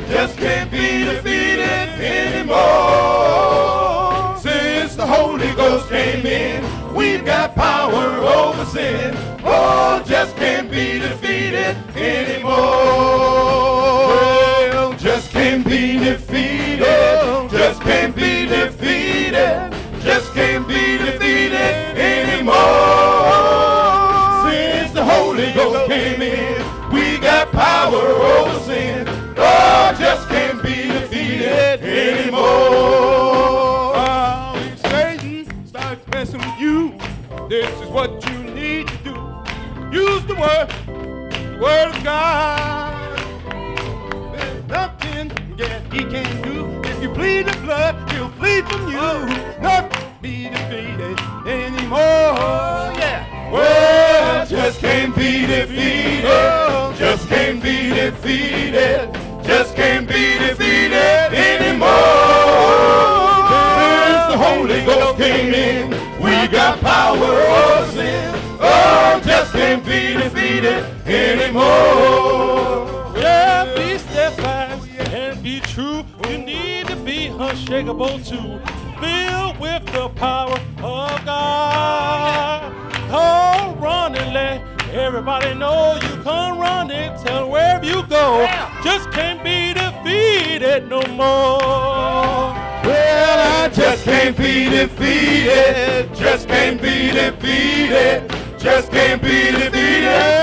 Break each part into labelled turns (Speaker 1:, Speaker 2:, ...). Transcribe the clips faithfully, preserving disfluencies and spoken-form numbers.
Speaker 1: just can't be defeated anymore. Since the Holy Ghost came in, we've got power over sin. Oh, just can't be defeated anymore. Well, just can't be defeated. Just can't be defeated. Just can't be defeated anymore. Since the Holy Ghost came in, we got power over sin. Oh, just can't be defeated anymore.
Speaker 2: Oh, Satan starts messing with you. This is what you need to do. Use the word, the word of God. There's nothing that he can't do. If you plead the blood, he'll plead from you. Nothing be defeated anymore. Yeah.
Speaker 1: Well, just can't be defeated. Just can't be defeated. Just can't be defeated anymore. Since the Holy Ghost came in, we got power over sin. Oh, just can't be defeated anymore.
Speaker 3: Yeah, be steadfast and be true. You need to be unshakable too. Filled with the power of God. Come run and let everybody know you come run and tell wherever you go. Just can't be defeated no more.
Speaker 1: Well, I just can't be defeated. Just can't be defeated. Just can't be defeated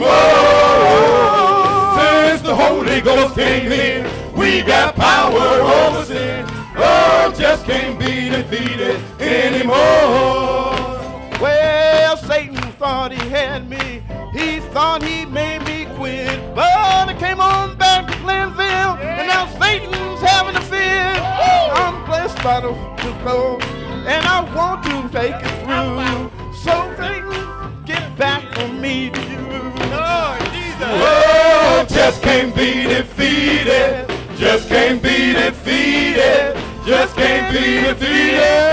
Speaker 1: anymore. Since the Holy Ghost came in, we got power over sin. Oh, just can't be defeated anymore.
Speaker 2: Well, Satan thought he had me. He thought he made me quit. But I came on back to Glenville, and now Satan's having a fit. I'm blessed by the clothes, and I want to make it through. So Satan, get back from me to you. Lord Jesus.
Speaker 1: Oh, just can't be defeated. Just can't be defeated. Just can't be defeated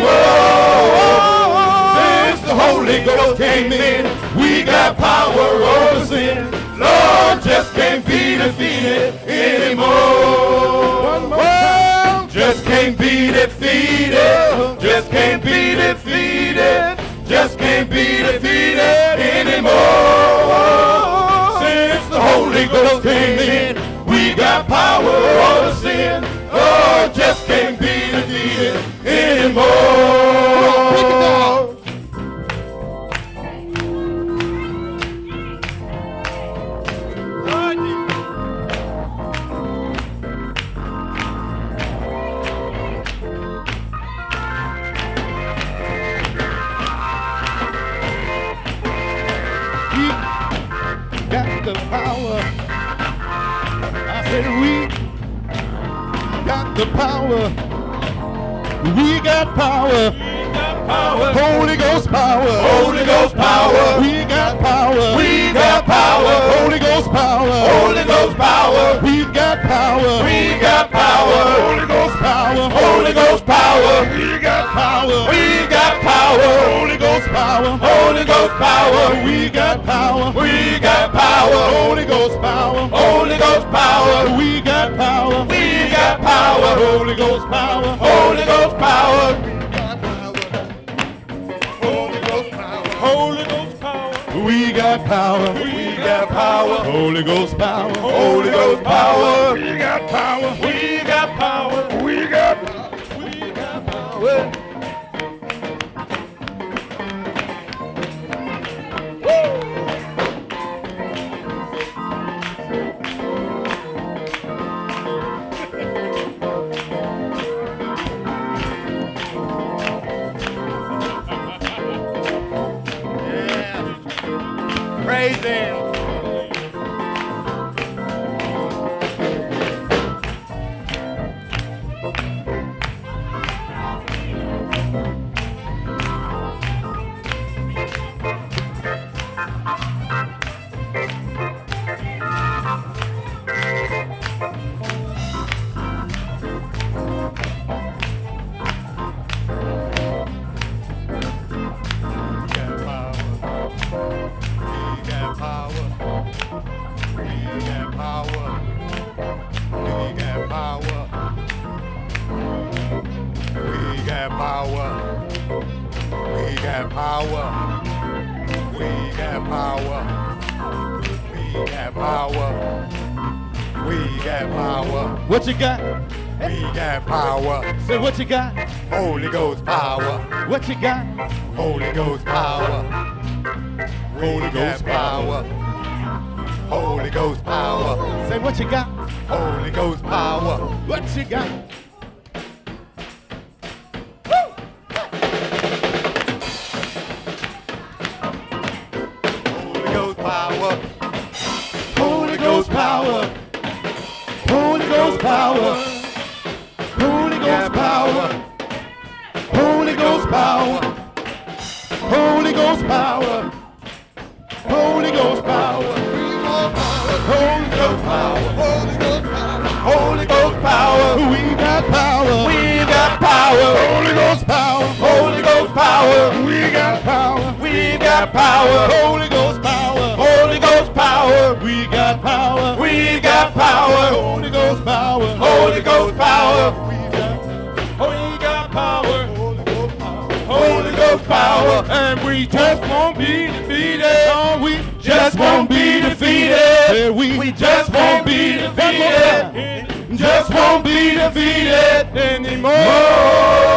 Speaker 1: anymore. Since the Holy Ghost came in, we got power over sin. Lord, just can't be defeated anymore.
Speaker 2: One more time.
Speaker 1: Just can't be defeated. Just can't be defeated. Just can't be defeated anymore. Since the Holy Ghost came in, we got power over sin. Oh, just can't be defeated anymore.
Speaker 2: Break it down. Got the power. I said we got the power. We got power.
Speaker 1: Power.
Speaker 2: Holy Ghost power.
Speaker 1: Holy Ghost power.
Speaker 2: We got power.
Speaker 1: We got power.
Speaker 2: Holy Ghost power.
Speaker 1: Holy Ghost power.
Speaker 2: We've got power.
Speaker 1: We got power.
Speaker 2: Holy Ghost power.
Speaker 1: Holy Ghost power.
Speaker 2: We got power.
Speaker 1: We got power.
Speaker 2: Holy Ghost power.
Speaker 1: Holy Ghost power.
Speaker 2: We got power.
Speaker 1: We got power.
Speaker 2: Holy Ghost power.
Speaker 1: Holy Ghost power.
Speaker 2: We got power.
Speaker 1: We got power.
Speaker 2: Holy Ghost power.
Speaker 1: Holy Ghost power.
Speaker 3: Holy Ghost power.
Speaker 2: We got power.
Speaker 1: We got power.
Speaker 2: Holy Ghost power.
Speaker 1: Holy Ghost power.
Speaker 2: We got power.
Speaker 1: We got power.
Speaker 2: We got
Speaker 1: We got power.
Speaker 2: praise Him.
Speaker 1: power. We got power. We got power. We got power. We got power. We got power.
Speaker 2: What you got?
Speaker 1: We got power.
Speaker 2: Say what you got?
Speaker 1: Holy Ghost power.
Speaker 2: What you got?
Speaker 1: Holy Ghost power. Holy Ghost power. Holy Ghost power.
Speaker 2: Say what you got?
Speaker 1: Holy Ghost power.
Speaker 2: What you got?
Speaker 1: Holy Ghost power.
Speaker 2: Holy Ghost power. Holy Ghost power. Holy Ghost power. Holy Ghost power. Holy Ghost power. Holy Ghost power. Holy Ghost power. Holy Ghost power. We got power. We got power. Holy Ghost power. Holy Ghost power. We got power. We got power. Holy Ghost power. Holy Ghost power. We got power. We got power. Holy Ghost power. Holy Ghost power. We got
Speaker 3: We got power.
Speaker 2: Holy Ghost power.
Speaker 3: Holy Ghost power. And we just won't be defeated.
Speaker 2: Oh, we
Speaker 3: Just won't be defeated.
Speaker 2: Yeah, we,
Speaker 3: We just won't be defeated. Just won't be defeated anymore.